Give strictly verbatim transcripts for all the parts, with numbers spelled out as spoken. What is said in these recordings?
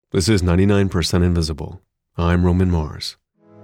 This is ninety-nine percent Invisible. I'm Roman Mars.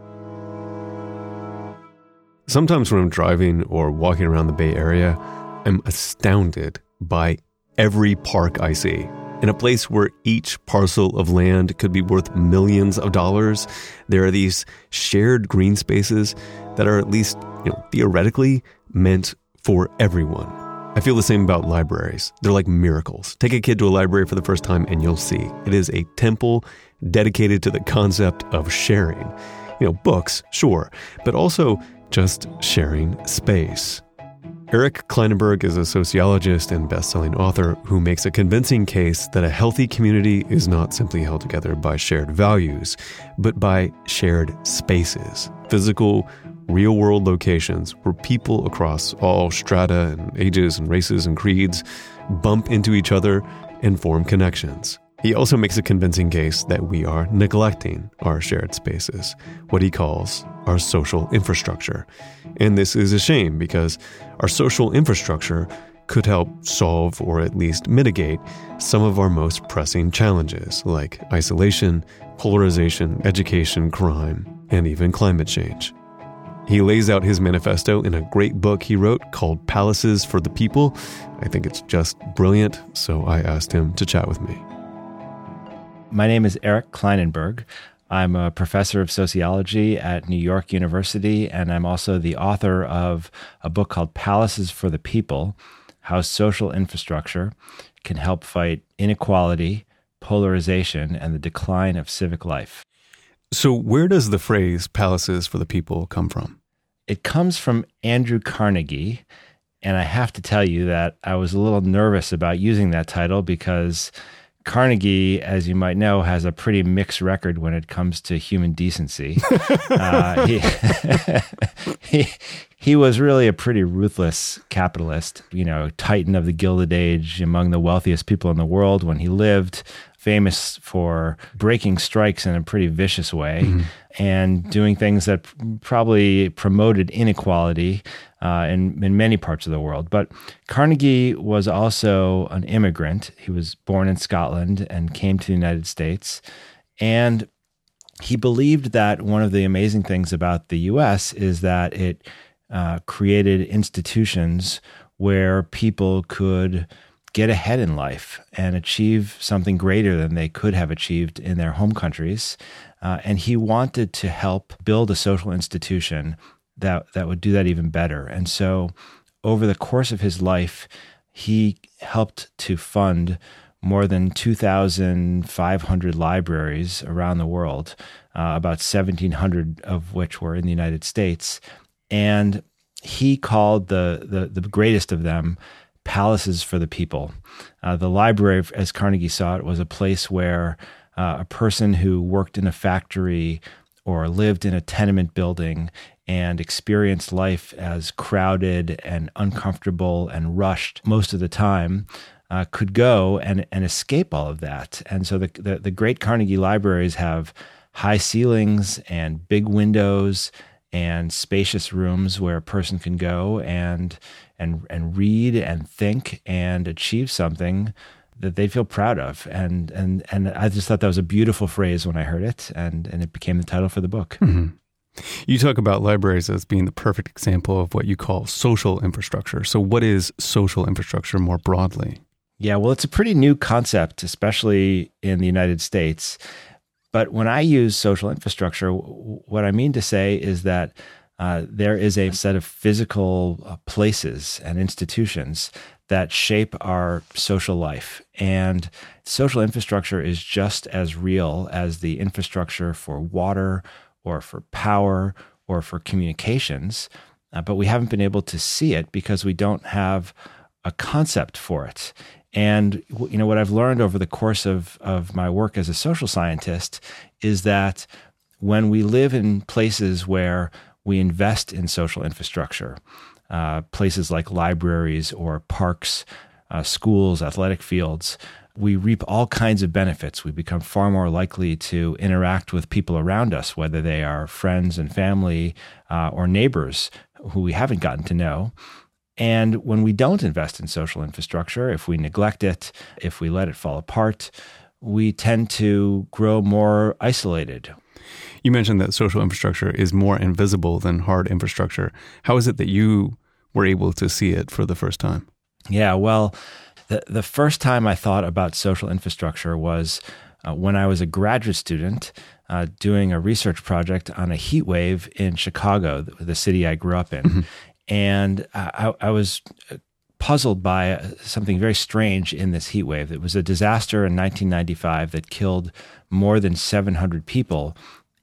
Sometimes when I'm driving or walking around the Bay Area, I'm astounded by every park I see. In a place where each parcel of land could be worth millions of dollars, there are these shared green spaces that are at least, you know, theoretically meant for everyone. I feel the same about libraries. They're like miracles. Take a kid to a library for the first time and you'll see. It is a temple dedicated to the concept of sharing. You know, books, sure, but also just sharing space. Eric Klinenberg is a sociologist and best-selling author who makes a convincing case that a healthy community is not simply held together by shared values, but by shared spaces, physical, real-world locations where people across all strata and ages and races and creeds bump into each other and form connections. He also makes a convincing case that we are neglecting our shared spaces, what he calls our social infrastructure. And this is a shame because our social infrastructure could help solve or at least mitigate some of our most pressing challenges like isolation, polarization, education, crime, and even climate change. He lays out his manifesto in a great book he wrote called Palaces for the People. I think it's just brilliant, so I asked him to chat with me. My name is Eric Klinenberg. I'm a professor of sociology at New York University, and I'm also the author of a book called Palaces for the People: How Social Infrastructure Can Help Fight Inequality, Polarization, and the Decline of Civic Life. So where does the phrase Palaces for the People come from? It comes from Andrew Carnegie, and I have to tell you that I was a little nervous about using that title because Carnegie, as you might know, has a pretty mixed record when it comes to human decency. uh, he, he, he was really a pretty ruthless capitalist, you know, titan of the Gilded Age, among the wealthiest people in the world when he lived, famous for breaking strikes in a pretty vicious way, mm-hmm. and doing things that probably promoted inequality uh, in, in many parts of the world. But Carnegie was also an immigrant. He was born in Scotland and came to the United States. And he believed that one of the amazing things about the U S is that it uh, created institutions where people could get ahead in life and achieve something greater than they could have achieved in their home countries. Uh, and he wanted to help build a social institution that, that would do that even better. And so over the course of his life, he helped to fund more than two thousand five hundred libraries around the world, uh, about seventeen hundred of which were in the United States. And he called the, the, the greatest of them Palaces for the People. Uh, the library, as Carnegie saw it, was a place where uh, a person who worked in a factory or lived in a tenement building and experienced life as crowded and uncomfortable and rushed most of the time uh, could go and, and escape all of that. And so the, the, the great Carnegie libraries have high ceilings and big windows and spacious rooms where a person can go and and and read and think and achieve something that they feel proud of. And and and I just thought that was a beautiful phrase when I heard it, and and it became the title for the book. Mm-hmm. You talk about libraries as being the perfect example of what you call social infrastructure. So what is social infrastructure more broadly? Yeah, well, it's a pretty new concept, especially in the United States. But when I use social infrastructure, what I mean to say is that uh, there is a set of physical uh, places and institutions that shape our social life. And social infrastructure is just as real as the infrastructure for water or for power or for communications. Uh, but we haven't been able to see it because we don't have a concept for it. And you know what I've learned over the course of, of my work as a social scientist is that when we live in places where we invest in social infrastructure, uh, places like libraries or parks, uh, schools, athletic fields, we reap all kinds of benefits. We become far more likely to interact with people around us, whether they are friends and family uh, or neighbors who we haven't gotten to know. And when we don't invest in social infrastructure, if we neglect it, if we let it fall apart, we tend to grow more isolated. You mentioned that social infrastructure is more invisible than hard infrastructure. How is it that you were able to see it for the first time? Yeah, well, the, the first time I thought about social infrastructure was uh, when I was a graduate student uh, doing a research project on a heat wave in Chicago, the, the city I grew up in. Mm-hmm. And I, I was puzzled by something very strange in this heat wave. It was a disaster in nineteen ninety-five that killed more than seven hundred people.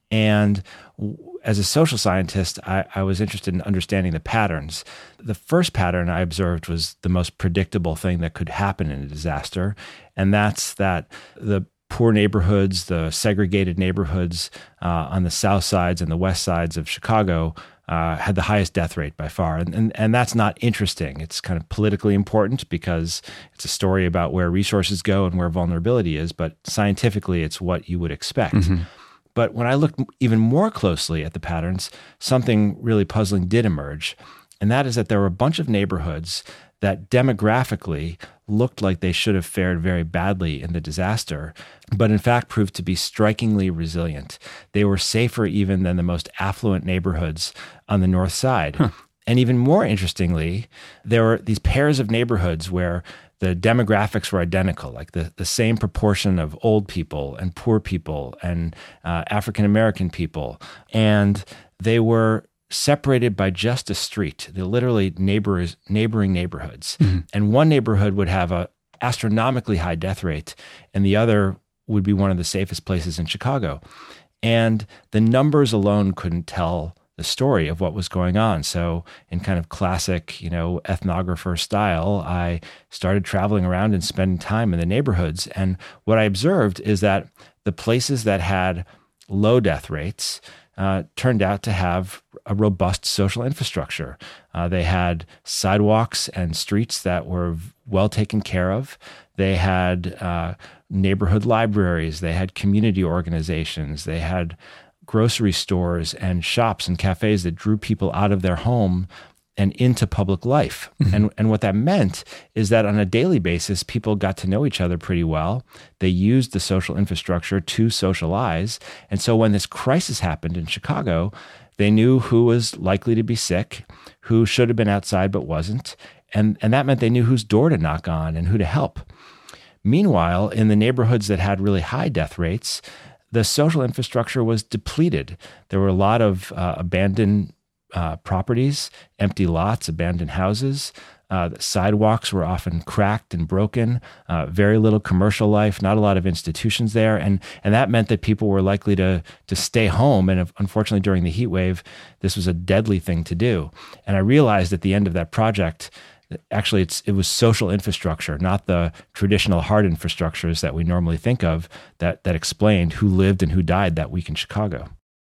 And as a social scientist, I, I was interested in understanding the patterns. The first pattern I observed was the most predictable thing that could happen in a disaster, and that's that the poor neighborhoods, the segregated neighborhoods uh, on the south sides and the west sides of Chicago uh, had the highest death rate by far. And, and, and that's not interesting. It's kind of politically important because it's a story about where resources go and where vulnerability is, but scientifically, it's what you would expect. Mm-hmm. But when I looked even more closely at the patterns, something really puzzling did emerge. And that is that there were a bunch of neighborhoods that demographically looked like they should have fared very badly in the disaster, but in fact proved to be strikingly resilient. They were safer even than the most affluent neighborhoods on the north side. Huh. And even more interestingly, there were these pairs of neighborhoods where the demographics were identical, like the, the same proportion of old people and poor people and uh, African-American people. And they were separated by just a street. They're literally neighbors, neighboring neighborhoods. Mm-hmm. And one neighborhood would have a astronomically high death rate, and the other would be one of the safest places in Chicago. And the numbers alone couldn't tell the story of what was going on. So in kind of classic, you know, ethnographer style, I started traveling around and spending time in the neighborhoods. And what I observed is that the places that had low death rates uh, turned out to have a robust social infrastructure. Uh, they had sidewalks and streets that were well taken care of. They had uh, neighborhood libraries. They had community organizations. They had grocery stores and shops and cafes that drew people out of their home and into public life. Mm-hmm. And, and what that meant is that on a daily basis, people got to know each other pretty well. They used the social infrastructure to socialize. And so when this crisis happened in Chicago, they knew who was likely to be sick, who should have been outside but wasn't. And, and that meant they knew whose door to knock on and who to help. Meanwhile, in the neighborhoods that had really high death rates, the social infrastructure was depleted. There were a lot of uh, abandoned uh, properties, empty lots, abandoned houses. Uh, the sidewalks were often cracked and broken, uh, very little commercial life, not a lot of institutions there. And and that meant that people were likely to, to stay home. And if, unfortunately, during the heat wave, this was a deadly thing to do. And I realized at the end of that project, actually, it's it was social infrastructure, not the traditional hard infrastructures that we normally think of, that that explained who lived and who died that week in Chicago.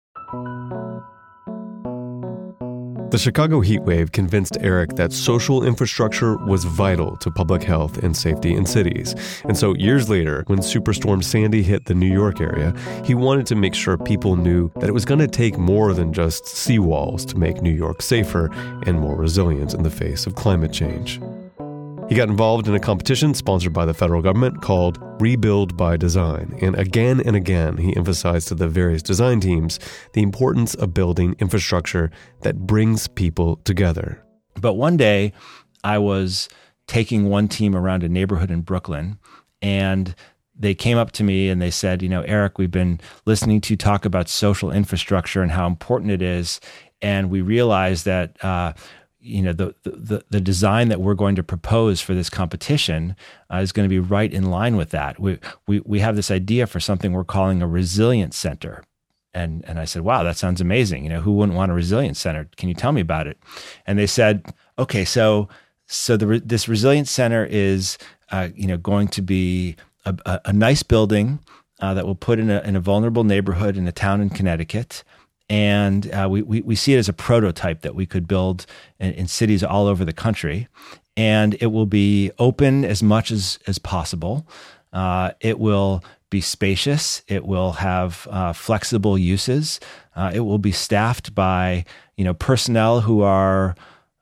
The Chicago heat wave convinced Eric that social infrastructure was vital to public health and safety in cities. And so years later, when Superstorm Sandy hit the New York area, he wanted to make sure people knew that it was going to take more than just seawalls to make New York safer and more resilient in the face of climate change. He got involved in a competition sponsored by the federal government called Rebuild by Design. And again and again, he emphasized to the various design teams the importance of building infrastructure that brings people together. But one day, I was taking one team around a neighborhood in Brooklyn, and they came up to me and they said, you know, Eric, we've been listening to you talk about social infrastructure and how important it is. And we realized that, uh, you know, the, the the design that we're going to propose for this competition uh, is going to be right in line with that. We, we we have this idea for something we're calling a resilience center. And and I said, wow, that sounds amazing. You know, who wouldn't want a resilience center? Can you tell me about it? And they said, okay, so so the this resilience center is uh, you know going to be a, a, a nice building uh, that we'll put in a in a vulnerable neighborhood in a town in Connecticut. And uh, we, we we see it as a prototype that we could build in, in cities all over the country. And it will be open as much as, as possible. Uh, it will be spacious. It will have uh, flexible uses. Uh, it will be staffed by you know personnel who are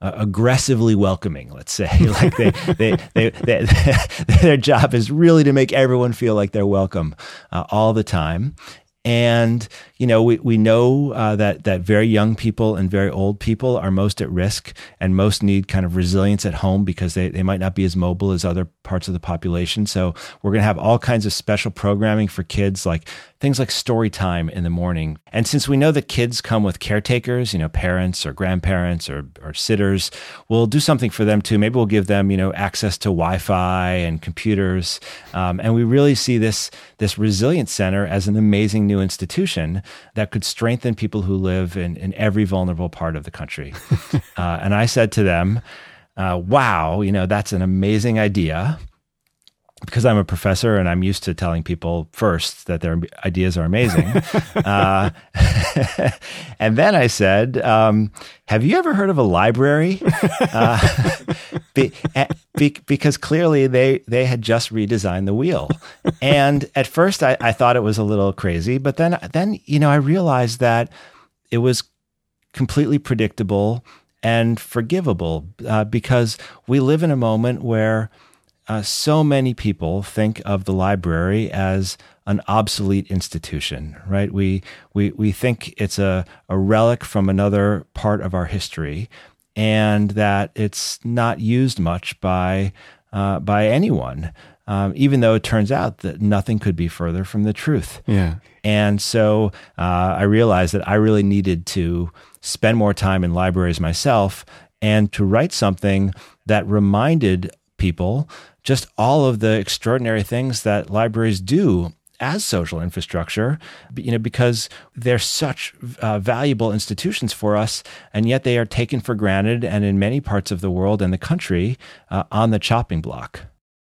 uh, aggressively welcoming, let's say. Like they, they, they, they, their job is really to make everyone feel like they're welcome uh, all the time. And, you know, we, we know uh, that, that very young people and very old people are most at risk and most need kind of resilience at home because they, they might not be as mobile as other parts of the population. So we're going to have all kinds of special programming for kids, like things like story time in the morning. And since we know that kids come with caretakers, you know, parents or grandparents or, or sitters, we'll do something for them too. Maybe we'll give them, you know, access to Wi-Fi and computers. Um, and we really see this, this Resilience Center as an amazing new institution that could strengthen people who live in, in every vulnerable part of the country. uh, and I said to them, uh, wow, you know, that's an amazing idea. Because I'm a professor and I'm used to telling people first that their ideas are amazing. uh, and then I said, um, have you ever heard of a library? Uh, be, be, because clearly they, they had just redesigned the wheel. And at first I, I thought it was a little crazy, but then, then, you know, I realized that it was completely predictable and forgivable uh, because we live in a moment where Uh, so many people think of the library as an obsolete institution, right? We we we think it's a, a relic from another part of our history, and that it's not used much by uh, by anyone. Um, even though it turns out that nothing could be further from the truth. Yeah. And so uh, I realized that I really needed to spend more time in libraries myself and to write something that reminded people just all of the extraordinary things that libraries do as social infrastructure, you know, because they're such uh, valuable institutions for us, and yet they are taken for granted, and in many parts of the world and the country, uh, on the chopping block.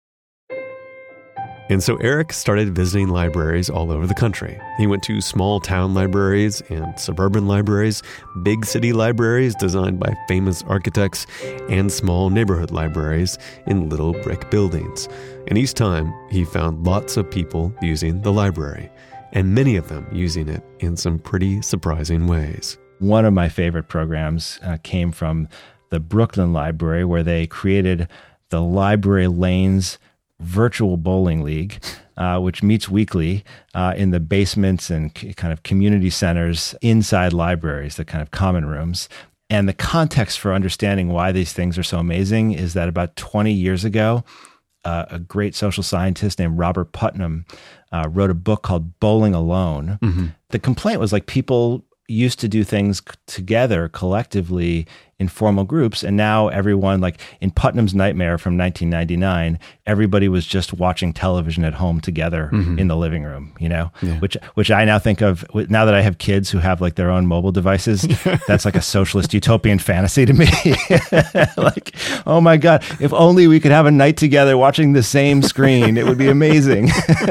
And so Eric started visiting libraries all over the country. He went to small town libraries and suburban libraries, big city libraries designed by famous architects, and small neighborhood libraries in little brick buildings. And each time, he found lots of people using the library, and many of them using it in some pretty surprising ways. One of my favorite programs uh, came from the Brooklyn Library, where they created the Library Lanes Virtual Bowling League, uh, which meets weekly uh, in the basements and c- kind of community centers inside libraries, the kind of common rooms. And the context for understanding why these things are so amazing is that about twenty years ago, uh, a great social scientist named Robert Putnam uh, wrote a book called Bowling Alone. Mm-hmm. The complaint was like people used to do things c- together collectively in formal groups, and now everyone, like in Putnam's Nightmare from nineteen ninety-nine, everybody was just watching television at home together mm-hmm. in the living room, you know, yeah. which which I now think of, now that I have kids who have like their own mobile devices, that's like a socialist utopian fantasy to me. Like, oh my God, if only we could have a night together watching the same screen, it would be amazing.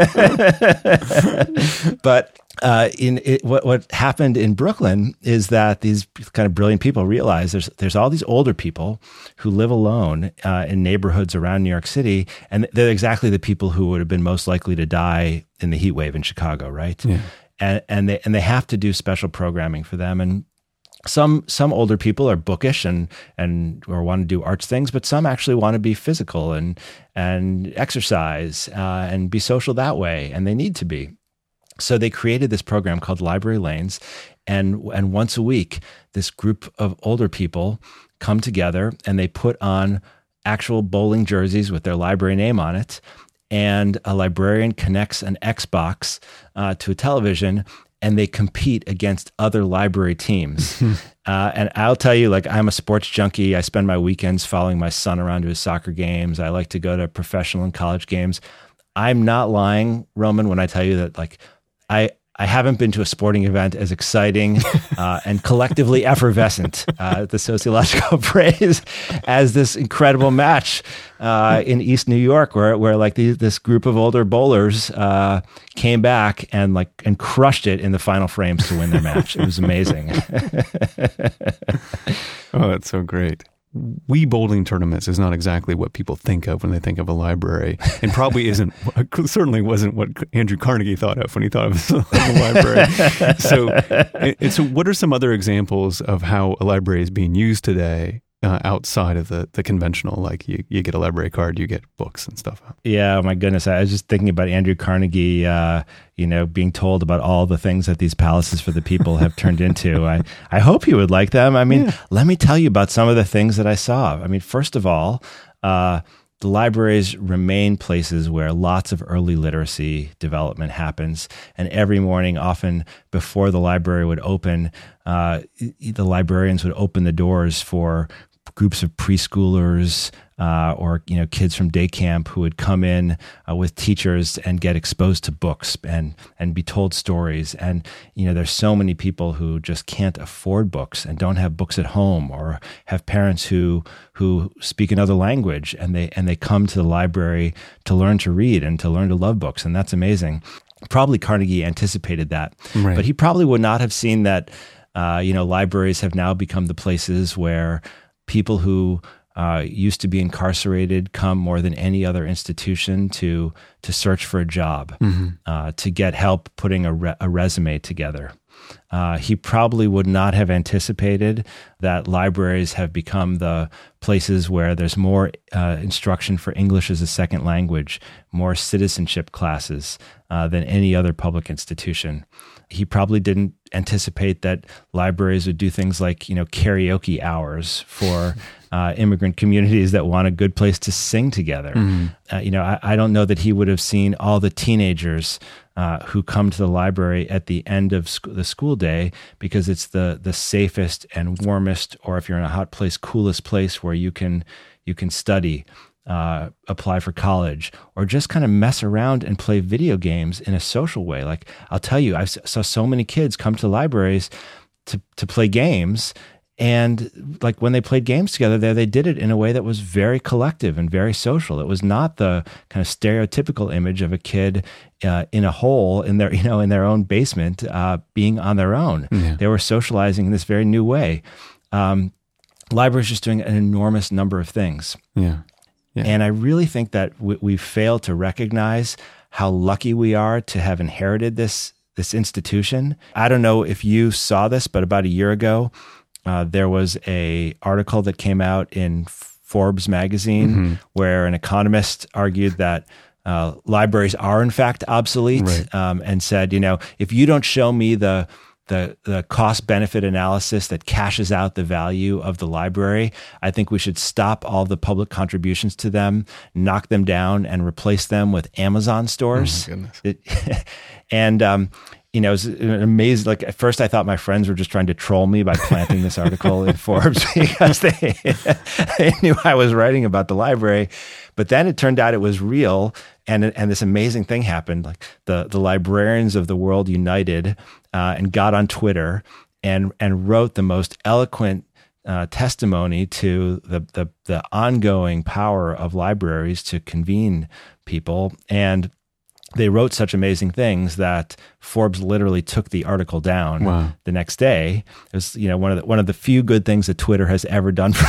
But Uh, in it, what what happened in Brooklyn is that these kind of brilliant people realized there's there's all these older people who live alone uh, in neighborhoods around New York City, and they're exactly the people who would have been most likely to die in the heat wave in Chicago, right? Yeah. And and they and they have to do special programming for them. And some some older people are bookish and and or want to do arts things, but some actually want to be physical and and exercise uh, and be social that way, and they need to be. So they created this program called Library Lanes, and and once a week, this group of older people come together and they put on actual bowling jerseys with their library name on it, and a librarian connects an Xbox uh, to a television, and they compete against other library teams. uh, and I'll tell you, like, I'm a sports junkie. I spend my weekends following my son around to his soccer games. I like to go to professional and college games. I'm not lying, Roman, when I tell you that, like, I, I haven't been to a sporting event as exciting uh, and collectively effervescent, uh, the sociological phrase, as this incredible match uh, in East New York, where where like these, this group of older bowlers uh, came back and like and crushed it in the final frames to win their match. It was amazing. Oh, that's so great. Wii bowling tournaments is not exactly what people think of when they think of a library, and probably isn't, certainly wasn't what Andrew Carnegie thought of when he thought of a library. So, and so what are some other examples of how a library is being used today uh, outside of the, the conventional, like you, you get a library card, you get books and stuff. Yeah, oh my goodness. I was just thinking about Andrew Carnegie, uh, you know, being told about all the things that these palaces for the people have turned into. I, I hope you would like them. I mean, yeah. Let me tell you about some of the things that I saw. I mean, first of all, uh, the libraries remain places where lots of early literacy development happens. And every morning, often before the library would open, uh, the librarians would open the doors for groups of preschoolers uh, or you know kids from day camp who would come in uh, with teachers and get exposed to books and and be told stories. And you know there's so many people who just can't afford books and don't have books at home, or have parents who who speak another language, and they and they come to the library to learn to read and to learn to love books, and that's amazing. Probably Carnegie anticipated that, right. But he probably would not have seen that. Uh, you know, libraries have now become the places where people who uh, used to be incarcerated come more than any other institution to to search for a job, mm-hmm. uh, to get help putting a, re- a resume together. Uh, he probably would not have anticipated that libraries have become the places where there's more uh, instruction for English as a second language, more citizenship classes uh, than any other public institution. He probably didn't anticipate that libraries would do things like, you know, karaoke hours for uh, immigrant communities that want a good place to sing together. Mm-hmm. Uh, you know, I, I don't know that he would have seen all the teenagers uh, who come to the library at the end of sc- the school day because it's the the safest and warmest, or if you're in a hot place, coolest place where you can you can study. Uh, apply for college, or just kind of mess around and play video games in a social way. Like, I'll tell you, I saw so many kids come to libraries to to play games, and like when they played games together there, they did it in a way that was very collective and very social. It was not the kind of stereotypical image of a kid uh, in a hole in their, you know, in their own basement, uh, being on their own. Yeah. They were socializing in this very new way. Um, libraries just doing an enormous number of things. Yeah. Yeah. And I really think that we, we failed to recognize how lucky we are to have inherited this this institution. I don't know if you saw this, but about a year ago, uh, there was a article that came out in Forbes magazine mm-hmm. where an economist argued that uh, libraries are in fact obsolete, right. um, and said, you know, if you don't show me the the the cost-benefit analysis that cashes out the value of the library, I think we should stop all the public contributions to them, knock them down, and replace them with Amazon stores. Oh my goodness. It, and, um, you know, it was amazing. Like, at first I thought my friends were just trying to troll me by planting this article in Forbes because they, they knew I was writing about the library. But then it turned out it was real. And and this amazing thing happened. Like the, the librarians of the world united uh, and got on Twitter and and wrote the most eloquent uh, testimony to the, the the ongoing power of libraries to convene people. And they wrote such amazing things that Forbes literally took the article down wow. the next day. It was, you know, one of the one of the few good things that Twitter has ever done for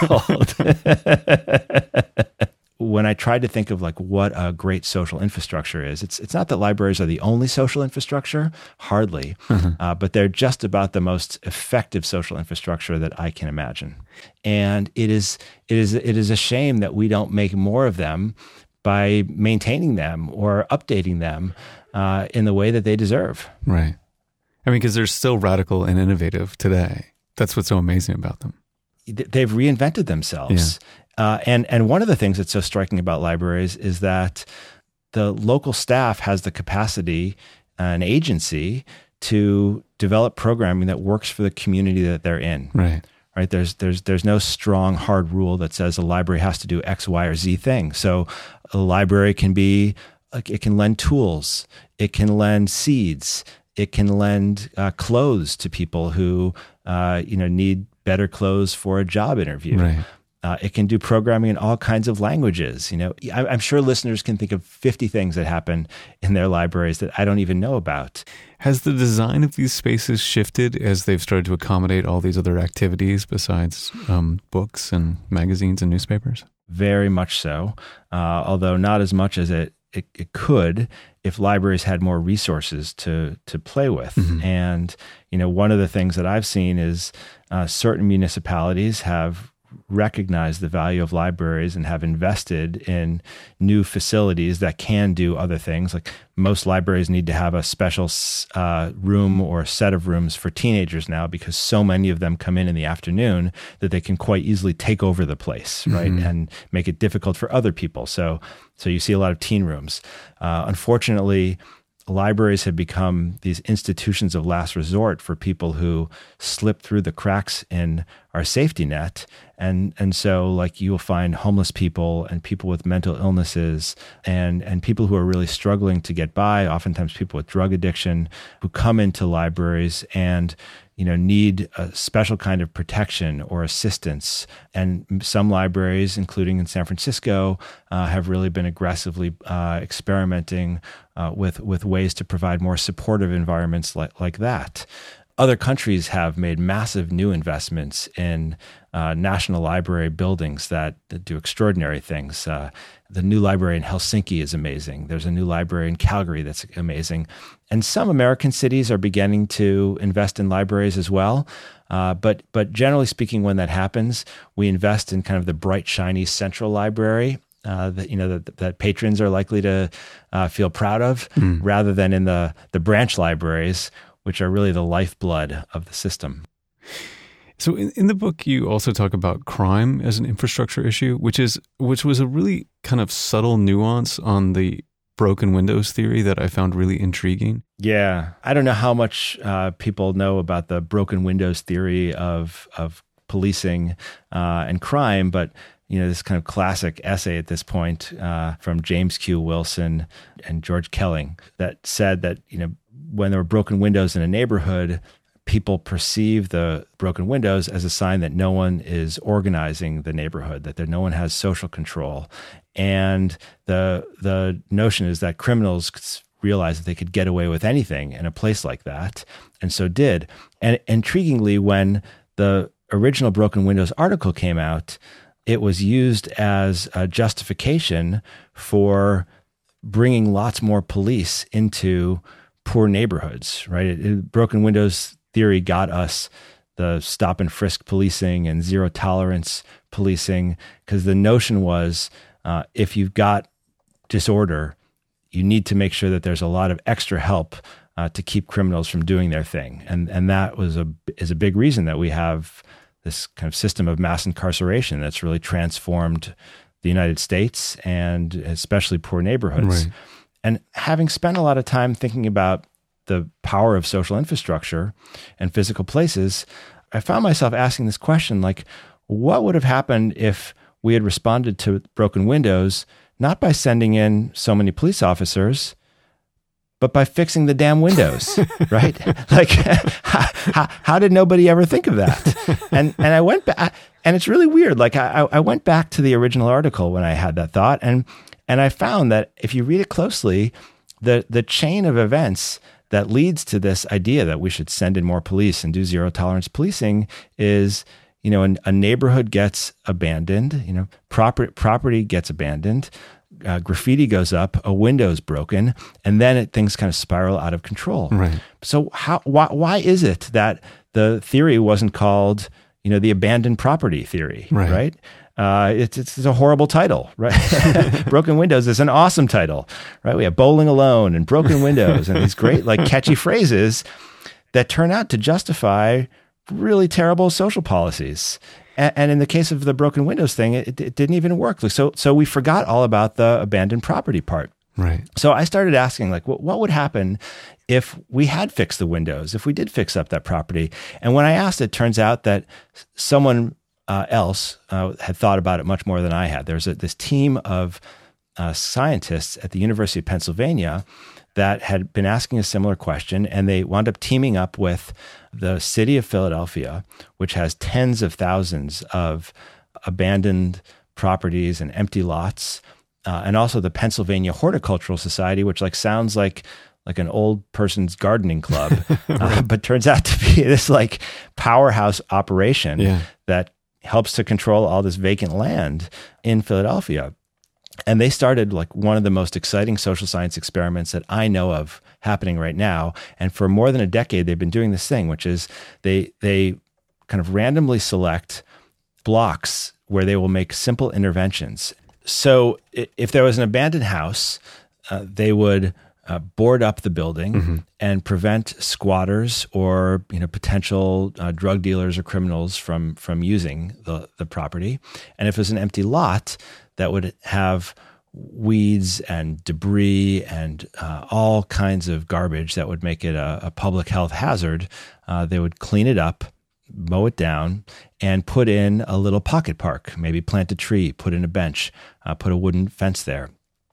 the world. When I tried to think of like what a great social infrastructure is, it's it's not that libraries are the only social infrastructure, hardly, mm-hmm. uh, but they're just about the most effective social infrastructure that I can imagine. And it is it is it is a shame that we don't make more of them by maintaining them or updating them uh, in the way that they deserve. Right. I mean, because they're still radical and innovative today. That's what's so amazing about them. They've reinvented themselves. Yeah. Uh, and and one of the things that's so striking about libraries is that the local staff has the capacity and agency to develop programming that works for the community that they're in. Right. Right. There's there's there's no strong hard rule that says a library has to do X, Y, or Z thing. So a library can be it can lend tools, it can lend seeds, it can lend uh, clothes to people who uh, you know need better clothes for a job interview. Right. Uh, it can do programming in all kinds of languages. You know, I, I'm sure listeners can think of fifty things that happen in their libraries that I don't even know about. Has the design of these spaces shifted as they've started to accommodate all these other activities besides um, books and magazines and newspapers? Very much so, uh, although not as much as it, it, it could if libraries had more resources to to play with. Mm-hmm. And, you know, one of the things that I've seen is uh, certain municipalities have recognize the value of libraries and have invested in new facilities that can do other things. Like most libraries need to have a special uh, room or set of rooms for teenagers now, because so many of them come in in the afternoon that they can quite easily take over the place, right? Mm-hmm. And make it difficult for other people. So, so you see a lot of teen rooms. Uh, unfortunately, libraries have become these institutions of last resort for people who slip through the cracks in our safety net. And and so like you will find homeless people and people with mental illnesses and, and people who are really struggling to get by, oftentimes people with drug addiction, who come into libraries and you know, need a special kind of protection or assistance. And some libraries, including in San Francisco, uh, have really been aggressively uh, experimenting uh, with with ways to provide more supportive environments like, like that. Other countries have made massive new investments in uh, national library buildings that, that do extraordinary things. Uh, the new library in Helsinki is amazing. There's a new library in Calgary that's amazing. And some American cities are beginning to invest in libraries as well. Uh, but but generally speaking, when that happens, we invest in kind of the bright, shiny central library uh, that you know that, that patrons are likely to uh, feel proud of, mm. rather than in the the branch libraries, which are really the lifeblood of the system. So in, in the book, you also talk about crime as an infrastructure issue, which is which was a really kind of subtle nuance on the broken windows theory that I found really intriguing. Yeah. I don't know how much uh, people know about the broken windows theory of of policing uh, and crime, but you know, this kind of classic essay at this point uh, from James Q. Wilson and George Kelling that said that, you know, when there were broken windows in a neighborhood, people perceive the broken windows as a sign that no one is organizing the neighborhood, that there, no one has social control. And the the notion is that criminals realized that they could get away with anything in a place like that, and so did. And intriguingly, when the original Broken Windows article came out, it was used as a justification for bringing lots more police into poor neighborhoods, right? It, it, broken windows theory got us the stop and frisk policing and zero tolerance policing, because the notion was uh, if you've got disorder, you need to make sure that there's a lot of extra help uh, to keep criminals from doing their thing. And and that was a is a big reason that we have this kind of system of mass incarceration that's really transformed the United States and especially poor neighborhoods. Right. And having spent a lot of time thinking about the power of social infrastructure and physical places, I found myself asking this question, like, what would have happened if we had responded to broken windows, not by sending in so many police officers, but by fixing the damn windows, right? Like, how, how, how did nobody ever think of that? And and I went back, and it's really weird. Like, I, I went back to the original article when I had that thought, and and I found that if you read it closely, the the chain of events that leads to this idea that we should send in more police and do zero tolerance policing is, you know, an, a neighborhood gets abandoned, you know, property property gets abandoned. Uh, graffiti goes up, a window's broken, and then it, things kind of spiral out of control. Right. So how why why is it that the theory wasn't called, you know, the abandoned property theory? Right. Right. Uh, it's it's a horrible title, right? Broken Windows is an awesome title, right? We have Bowling Alone and Broken Windows and these great like catchy phrases that turn out to justify really terrible social policies. And in the case of the broken windows thing, it, it didn't even work. So, so we forgot all about the abandoned property part. Right. So I started asking, like, what, what would happen if we had fixed the windows, if we did fix up that property? And when I asked, it turns out that someone uh, else uh, had thought about it much more than I had. There's a, this team of uh, scientists at the University of Pennsylvania that had been asking a similar question, and they wound up teaming up with the city of Philadelphia, which has tens of thousands of abandoned properties and empty lots, uh, and also the Pennsylvania Horticultural Society, which like sounds like like an old person's gardening club, right. uh, but turns out to be this like powerhouse operation yeah. that helps to control all this vacant land in Philadelphia. And they started like one of the most exciting social science experiments that I know of happening right now. And for more than a decade, they've been doing this thing, which is they they kind of randomly select blocks where they will make simple interventions. So if there was an abandoned house, uh, they would uh, board up the building mm-hmm. and prevent squatters or you know potential uh, drug dealers or criminals from from using the, the property. And if it was an empty lot, that would have weeds and debris and uh, all kinds of garbage that would make it a, a public health hazard, uh, they would clean it up, mow it down, and put in a little pocket park, maybe plant a tree, put in a bench, uh, put a wooden fence there.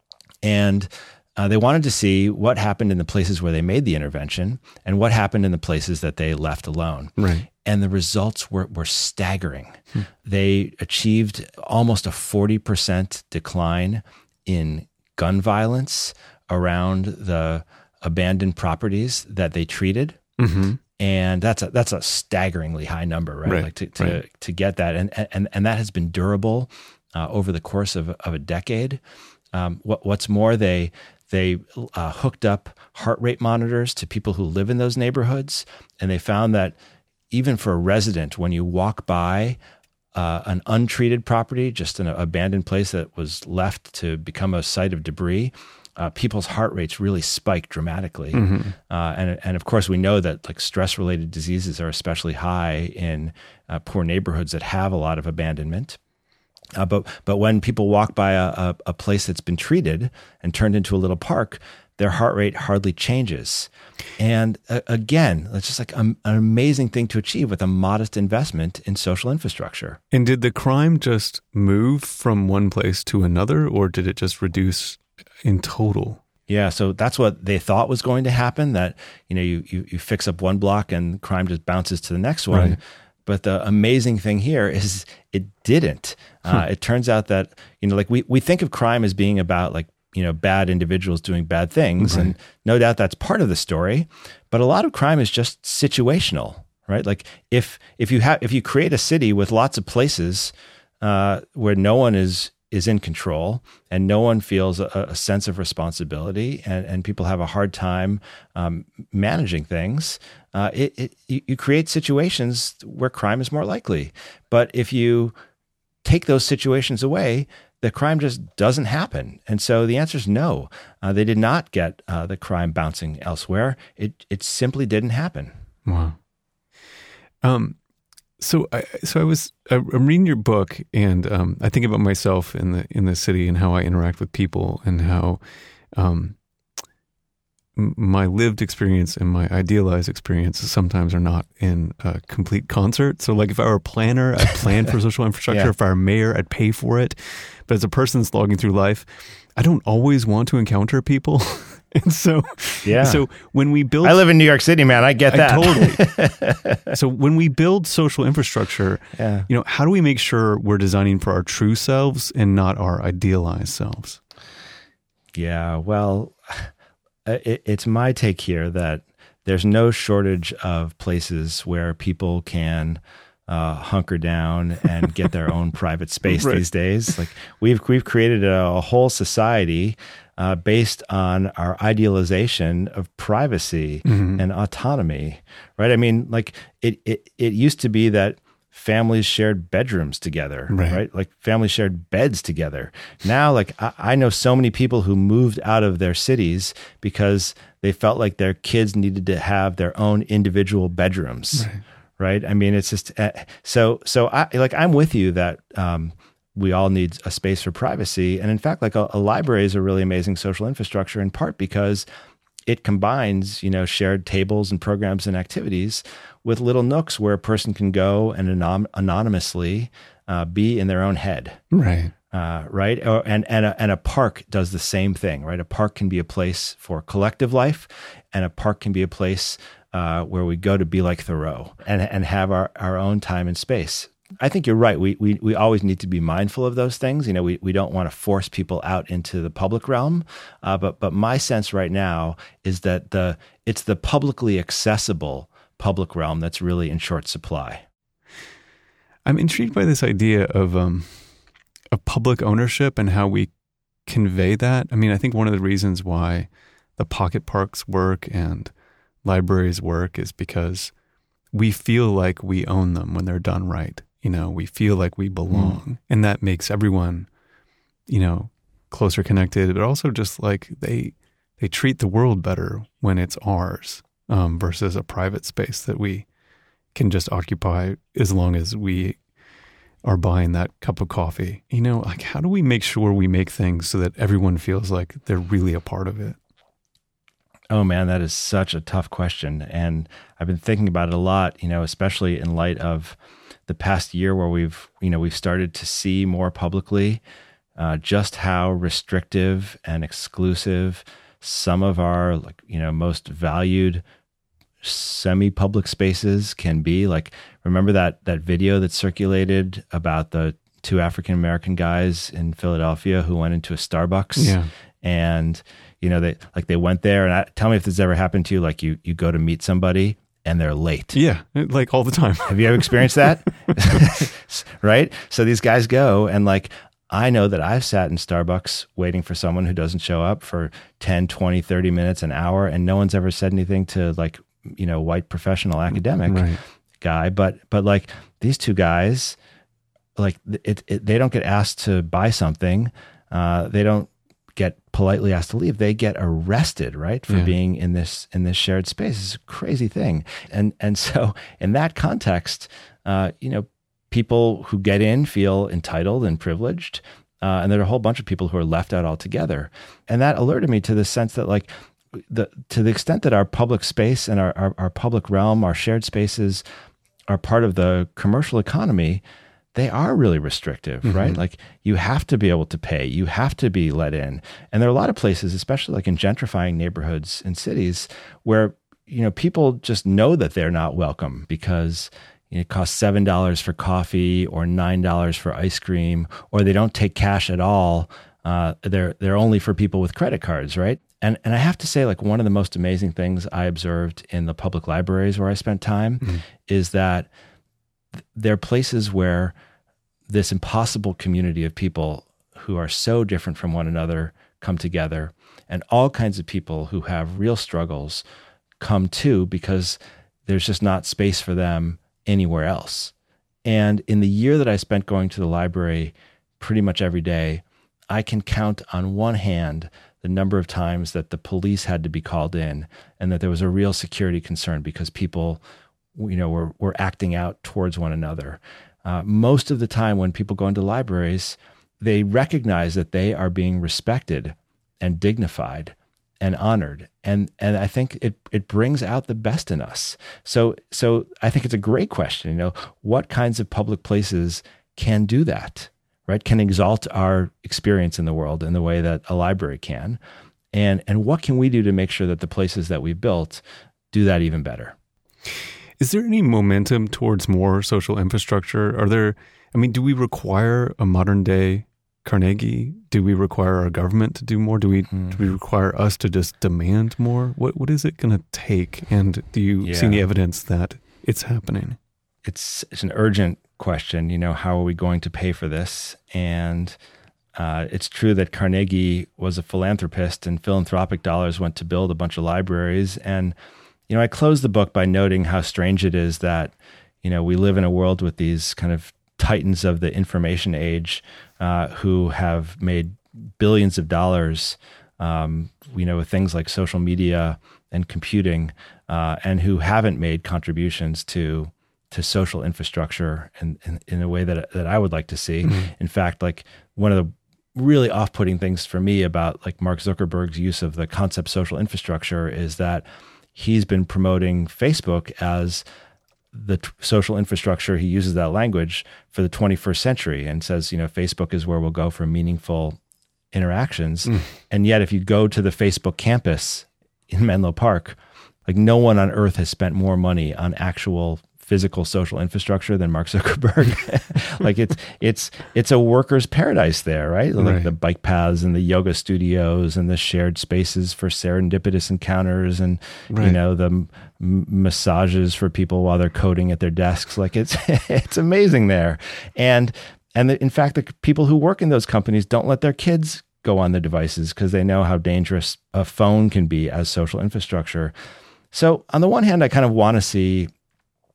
And uh, they wanted to see what happened in the places where they made the intervention and what happened in the places that they left alone. Right. And the results were, were staggering. Hmm. They achieved almost a forty percent decline in gun violence around the abandoned properties that they treated. Mm-hmm. And that's a, that's a staggeringly high number, right? right like to, to, right. to get that. And, and, and that has been durable uh, over the course of, of a decade. Um, what, what's more, they, they uh, hooked up heart rate monitors to people who live in those neighborhoods. And they found that even for a resident, when you walk by uh, an untreated property, just an abandoned place that was left to become a site of debris, Uh, people's heart rates really spike dramatically. Mm-hmm. Uh, and, and of course, we know that like stress-related diseases are especially high in uh, poor neighborhoods that have a lot of abandonment. Uh, but but when people walk by a, a, a place that's been treated and turned into a little park, their heart rate hardly changes. And uh, again, it's just like a, an amazing thing to achieve with a modest investment in social infrastructure. And did the crime just move from one place to another, or did it just reduce in total? Yeah, so that's what they thought was going to happen, that you know you you, you fix up one block and crime just bounces to the next one. Right. But the amazing thing here is it didn't. Hmm. Uh, it turns out that you know like we, we think of crime as being about like you know bad individuals doing bad things, right. And no doubt that's part of the story. But a lot of crime is just situational, right? Like if if you have if you create a city with lots of places uh, where no one is is in control and no one feels a, a sense of responsibility and, and people have a hard time um, managing things, uh, it, it, you create situations where crime is more likely. But if you take those situations away, the crime just doesn't happen. And so the answer is no. Uh, they did not get uh, the crime bouncing elsewhere. It it simply didn't happen. Wow. Um. So I so I was I'm reading your book, and um, I think about myself in the in the city and how I interact with people, and how um, m- my lived experience and my idealized experience sometimes are not in a complete concert. So like if I were a planner, I'd plan for social infrastructure. Yeah. If I were a mayor, I'd pay for it. But as a person that's logging through life, I don't always want to encounter people. And so, yeah. so when we build, I live in New York City, man. I get that. I totally. So when we build social infrastructure, yeah. you know, how do we make sure we're designing for our true selves and not our idealized selves? Yeah, well, it, it's my take here that there's no shortage of places where people can uh, hunker down and get their own private space right. these days. Like we've we've created a, a whole society Uh, based on our idealization of privacy mm-hmm. and autonomy, right? I mean, like it, it, it used to be that families shared bedrooms together, right? right? Like families shared beds together. Now, like I, I know so many people who moved out of their cities because they felt like their kids needed to have their own individual bedrooms, right? right? I mean, it's just uh, so. So I like I'm with you that. Um, We all need a space for privacy. And in fact, like a, a library is a really amazing social infrastructure in part because it combines, you know, shared tables and programs and activities with little nooks where a person can go and anon- anonymously uh, be in their own head. Right. Uh, right. Or, and, and, a, and a park does the same thing, right? A park can be a place for collective life, and a park can be a place uh, where we go to be like Thoreau and, and have our, our own time and space. I think you're right. We, we we always need to be mindful of those things. You know, we, we don't want to force people out into the public realm. Uh, but but my sense right now is that the it's the publicly accessible public realm that's really in short supply. I'm intrigued by this idea of um of public ownership and how we convey that. I mean, I think one of the reasons why the pocket parks work and libraries work is because we feel like we own them when they're done right. you know, we feel like we belong. Mm. And that makes everyone, you know, closer connected, but also just like they they treat the world better when it's ours, um, versus a private space that we can just occupy as long as we are buying that cup of coffee. You know, like how do we make sure we make things so that everyone feels like they're really a part of it? Oh man, that is such a tough question. And I've been thinking about it a lot, you know, especially in light of the past year where we've, you know, we've started to see more publicly uh, just how restrictive and exclusive some of our, like, you know, most valued semi-public spaces can be. Like, remember that that video that circulated about the two African-American guys in Philadelphia who went into a Starbucks? Yeah. And, you know, they like they went there, and I, tell me if this has ever happened to you. Like you, you go to meet somebody and they're late. Yeah, like all the time. Have you ever experienced that? Right? So these guys go, and like, I know that I've sat in Starbucks waiting for someone who doesn't show up for ten, twenty, thirty minutes, an hour, and no one's ever said anything to, like, you know, white professional academic right. guy. But, but like these two guys, like it, it they don't get asked to buy something. Uh, they don't get politely asked to leave. They get arrested, right, for yeah. being in this in this shared space. It's a crazy thing. And and so in that context, uh, you know, people who get in feel entitled and privileged, uh, and there are a whole bunch of people who are left out altogether. And that alerted me to the sense that, like, the to the extent that our public space and our our, our public realm, our shared spaces, are part of the commercial economy, they are really restrictive, mm-hmm. right? Like, you have to be able to pay, you have to be let in. And there are a lot of places, especially like in gentrifying neighborhoods in cities, where, you know, people just know that they're not welcome because, you know, it costs seven dollars for coffee or nine dollars for ice cream, or they don't take cash at all. Uh, they're they're only for people with credit cards, right? And and I have to say, like, one of the most amazing things I observed in the public libraries where I spent time mm-hmm. is that th- there are places where this impossible community of people who are so different from one another come together, and all kinds of people who have real struggles come too, because there's just not space for them anywhere else. And in the year that I spent going to the library pretty much every day, I can count on one hand the number of times that the police had to be called in, and that there was a real security concern because people, you know, were were acting out towards one another. Uh, most of the time when people go into libraries, they recognize that they are being respected and dignified and honored. And and I think it it brings out the best in us. So so I think it's a great question, you know, what kinds of public places can do that, right? Can exalt our experience in the world in the way that a library can. And and what can we do to make sure that the places that we've built do that even better? Is there any momentum towards more social infrastructure? Are there, I mean, do we require a modern day Carnegie? Do we require our government to do more? Do we mm. do we require us to just demand more? What What is it going to take? And do you yeah. see any evidence that it's happening? It's it's an urgent question. You know, how are we going to pay for this? And uh, it's true that Carnegie was a philanthropist, and philanthropic dollars went to build a bunch of libraries. And you know, I close the book by noting how strange it is that, you know, we live in a world with these kind of titans of the information age uh, who have made billions of dollars, um, you know, with things like social media and computing, uh, and who haven't made contributions to to social infrastructure in, in, in a way that that I would like to see. Mm-hmm. In fact, like, one of the really off-putting things for me about, like, Mark Zuckerberg's use of the concept social infrastructure is that he's been promoting Facebook as the t- social infrastructure. He uses that language for the twenty-first century and says, you know, Facebook is where we'll go for meaningful interactions. Mm. And yet, if you go to the Facebook campus in Menlo Park, like, no one on earth has spent more money on actual physical social infrastructure than Mark Zuckerberg. Like, it's it's it's a worker's paradise there, right? Like right. the bike paths and the yoga studios and the shared spaces for serendipitous encounters, and right. you know, the m- massages for people while they're coding at their desks. Like, it's it's amazing there. And and the, in fact, the people who work in those companies don't let their kids go on the devices because they know how dangerous a phone can be as social infrastructure. So on the one hand, I kind of want to see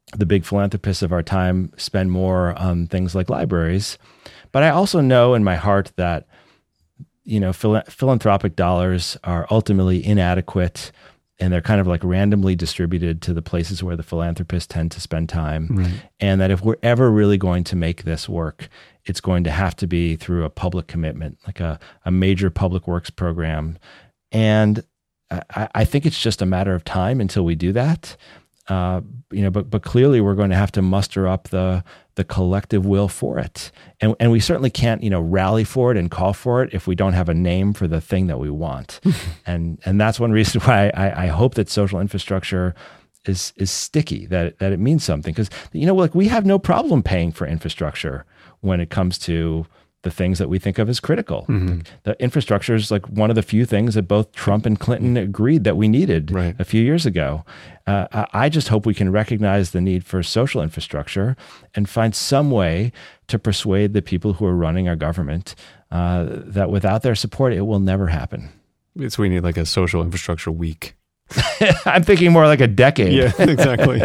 the big philanthropists of our time spend more on things like libraries. But I also know in my heart that, you know, phil- philanthropic dollars are ultimately inadequate, and they're kind of like randomly distributed to the places where the philanthropists tend to spend time. Right. And that if we're ever really going to make this work, it's going to have to be through a public commitment, like a, a major public works program. And I, I think it's just a matter of time until we do that. Uh, you know, but but clearly we're going to have to muster up the the collective will for it, and and we certainly can't, you know, rally for it and call for it if we don't have a name for the thing that we want, and and that's one reason why I, I hope that social infrastructure is is sticky, that that it means something, because, you know, like we have no problem paying for infrastructure when it comes to the things that we think of as critical. Mm-hmm. The infrastructure is like one of the few things that both Trump and Clinton agreed that we needed right. a few years ago. Uh, I just hope we can recognize the need for social infrastructure and find some way to persuade the people who are running our government uh, that without their support, it will never happen. So we need like a social infrastructure week. I'm thinking more like a decade. Yeah, exactly.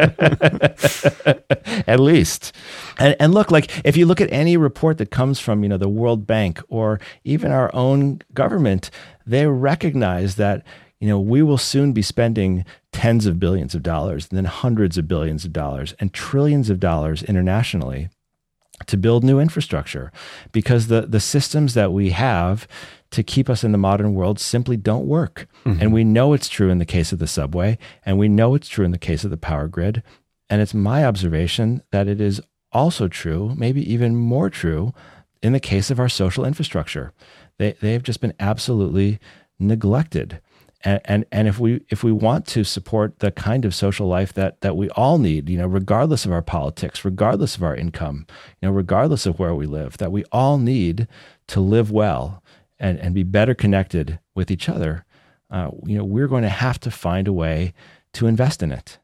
At least. And, and look, like if you look at any report that comes from, you know, the World Bank or even our own government, they recognize that, you know, we will soon be spending tens of billions of dollars and then hundreds of billions of dollars and trillions of dollars internationally to build new infrastructure, because the, the systems that we have to keep us in the modern world simply don't work. Mm-hmm. And we know it's true in the case of the subway, and we know it's true in the case of the power grid. And it's my observation that it is also true, maybe even more true, in the case of our social infrastructure. They they've just been absolutely neglected. And, and and if we if we want to support the kind of social life that that we all need, you know, regardless of our politics, regardless of our income, you know, regardless of where we live, that we all need to live well and, and be better connected with each other, uh, you know, we're going to have to find a way to invest in it.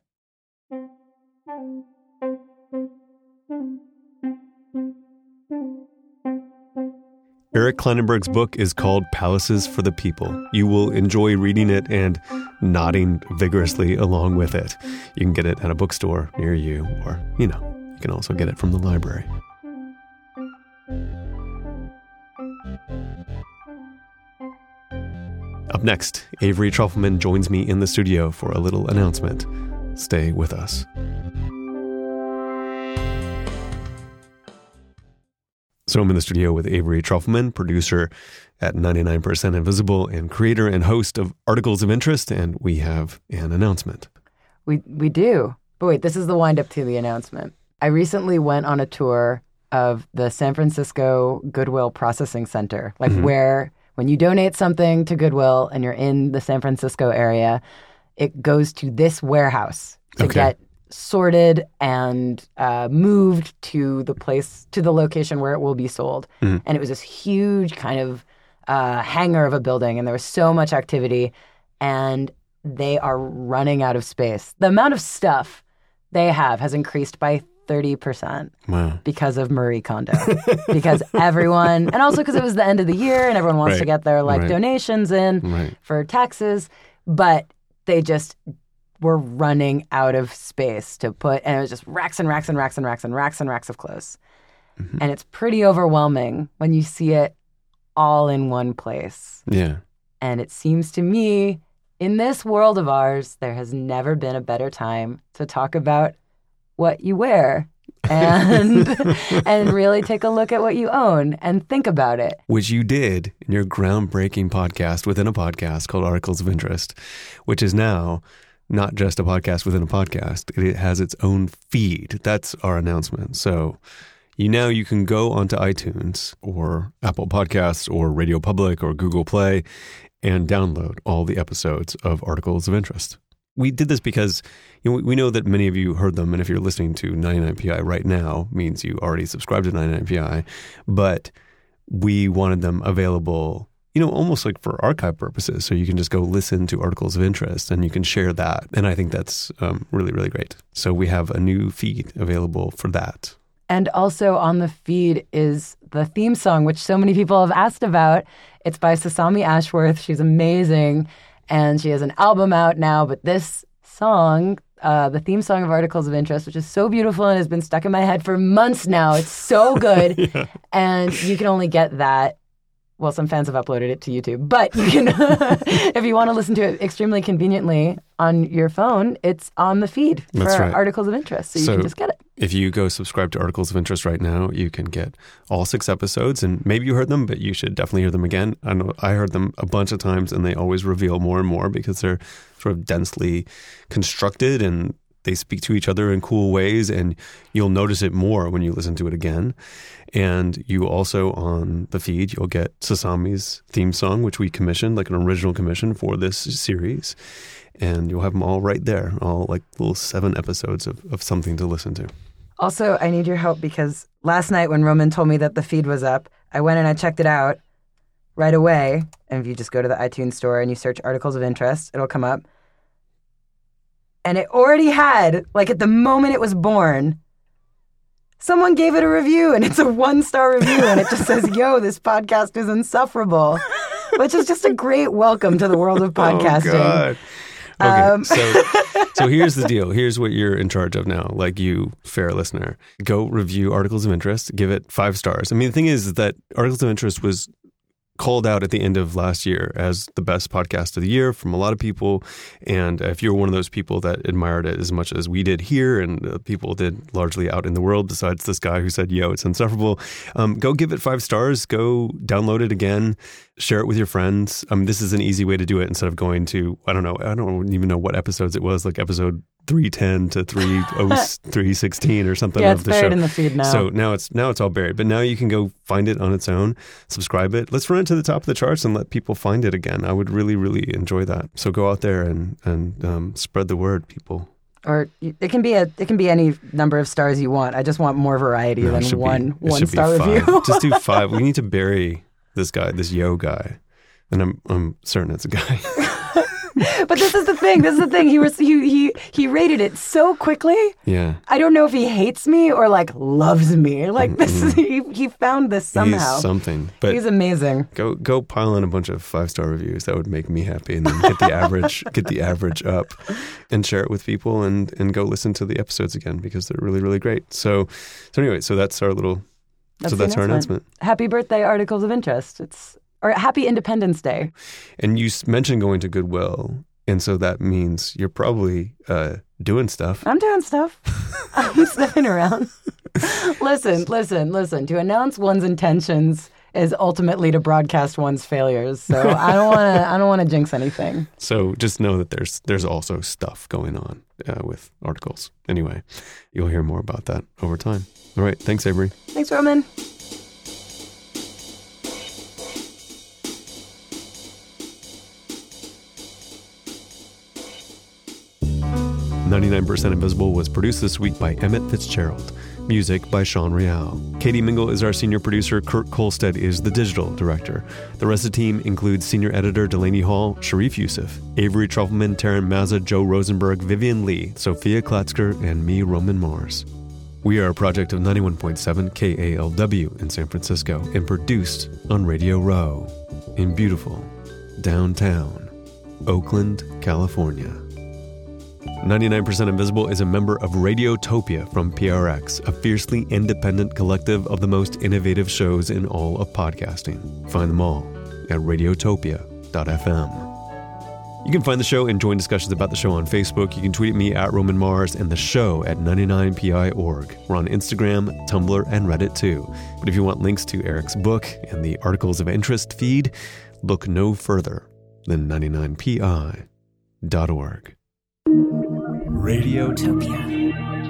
Eric Klinenberg's book is called Palaces for the People. You will enjoy reading it and nodding vigorously along with it. You can get it at a bookstore near you, or, you know, you can also get it from the library. Up next, Avery Trufelman joins me in the studio for a little announcement. Stay with us. So I'm in the studio with Avery Trufelman, producer at ninety-nine percent Invisible and creator and host of Articles of Interest, and we have an announcement. We we do. But wait, this is the wind-up to the announcement. I recently went on a tour of the San Francisco Goodwill Processing Center, like mm-hmm. where when you donate something to Goodwill and you're in the San Francisco area, it goes to this warehouse to okay. get sorted and uh, moved to the place, to the location where it will be sold. Mm-hmm. And it was this huge kind of uh, hangar of a building, and there was so much activity, and they are running out of space. The amount of stuff they have has increased by thirty percent wow. because of Marie Kondo. Because everyone, and also because it was the end of the year and everyone wants right. to get their like right. donations in right. for taxes, but they just were running out of space to put, and it was just racks and racks and racks and racks and racks and racks of clothes. Mm-hmm. And it's pretty overwhelming when you see it all in one place. Yeah. And it seems to me, in this world of ours, there has never been a better time to talk about what you wear and and really take a look at what you own and think about it. Which you did in your groundbreaking podcast within a podcast called Articles of Interest, which is now not just a podcast within a podcast. It has its own feed. That's our announcement. So you now you can go onto iTunes or Apple Podcasts or Radio Public or Google Play and download all the episodes of Articles of Interest. We did this because you know, we know that many of you heard them, and if you're listening to ninety-nine P I right now, means you already subscribed to ninety-nine P I, but we wanted them available, you know, almost like for archive purposes, so you can just go listen to Articles of Interest and you can share that, and I think that's um, really, really great. So we have a new feed available for that. And also on the feed is the theme song, which so many people have asked about. It's by Sasami Ashworth. She's amazing. And she has an album out now, but this song uh, the theme song of Articles of Interest, which is so beautiful and has been stuck in my head for months now. It's so good. yeah. And you can only get that. Well, some fans have uploaded it to YouTube, but you can, if you want to listen to it extremely conveniently on your phone, it's on the feed for That's right. Articles of Interest, so you So can just get it. If you go subscribe to Articles of Interest right now, you can get all six episodes, and maybe you heard them, but you should definitely hear them again. I know I heard them a bunch of times, and they always reveal more and more because they're sort of densely constructed and they speak to each other in cool ways, and you'll notice it more when you listen to it again. And you also, on the feed, you'll get Sasami's theme song, which we commissioned, like an original commission for this series. And you'll have them all right there, all like little seven episodes of, of something to listen to. Also, I need your help because last night when Roman told me that the feed was up, I went and I checked it out right away. And if you just go to the iTunes store and you search Articles of Interest, it'll come up. And it already had, like at the moment it was born, someone gave it a review, and it's a one-star review, and it just says, yo, this podcast is insufferable, which is just a great welcome to the world of podcasting. Oh, God. Okay, Um, so so here's the deal. Here's what you're in charge of now, like you, fair listener. Go review Articles of Interest, give it five stars. I mean, the thing is that Articles of Interest was called out at the end of last year as the best podcast of the year from a lot of people. And if you're one of those people that admired it as much as we did here and uh, people did largely out in the world, besides this guy who said, yo, it's insufferable, um, go give it five stars. Go download it again. Share it with your friends. Um, this is an easy way to do it instead of going to, I don't know, I don't even know what episodes it was, like episode three ten to three sixteen or something yeah, of it's the buried show. in the feed now. So now it's now it's all buried. But now you can go find it on its own, subscribe it. Let's run it to the top of the charts and let people find it again. I would really, really enjoy that. So go out there and and um, spread the word, people. Or it can be a it can be any number of stars you want. I just want more variety No, it than should one be, it one should star be five. review. Just do five. We need to bury this guy, this yo guy. And I'm I'm certain it's a guy. But this is the thing. This is the thing. He was he he he rated it so quickly. Yeah. I don't know if he hates me or like loves me. Like this is he, he found this somehow. He's something. But he's amazing. Go go pile in a bunch of five star reviews. That would make me happy, and then get the average get the average up, and share it with people, and and go listen to the episodes again because they're really really great. So so anyway, so that's our little. That's so that's our announcement. Happy birthday, Articles of Interest. It's or happy Independence Day. And you s- mentioned going to Goodwill, and so that means you're probably uh, doing stuff. I'm doing stuff. I'm sniffing around. Listen, listen, listen. To announce one's intentions is ultimately to broadcast one's failures. So I don't want to. I don't want to jinx anything. So just know that there's there's also stuff going on uh, with Articles. Anyway, you'll hear more about that over time. All right. Thanks, Avery. Thanks, Roman. ninety-nine percent Invisible was produced this week by Emmett Fitzgerald. Music by Sean Real. Katie Mingle is our senior producer. Kurt Kolstad is the digital director. The rest of the team includes senior editor Delaney Hall, Sharif Youssef, Avery Trufelman, Taryn Mazza, Joe Rosenberg, Vivian Lee, Sophia Klatzker, and me, Roman Mars. We are a project of ninety-one point seven K A L W in San Francisco and produced on Radio Row in beautiful downtown Oakland, California. ninety-nine percent Invisible is a member of Radiotopia from P R X, a fiercely independent collective of the most innovative shows in all of podcasting. Find them all at radiotopia dot f m. You can find the show and join discussions about the show on Facebook. You can tweet at me at Roman Mars and the show at ninety-nine P I dot org. We're on Instagram, Tumblr, and Reddit too. But if you want links to Eric's book and the Articles of Interest feed, look no further than ninety-nine P I dot org. Radiotopia.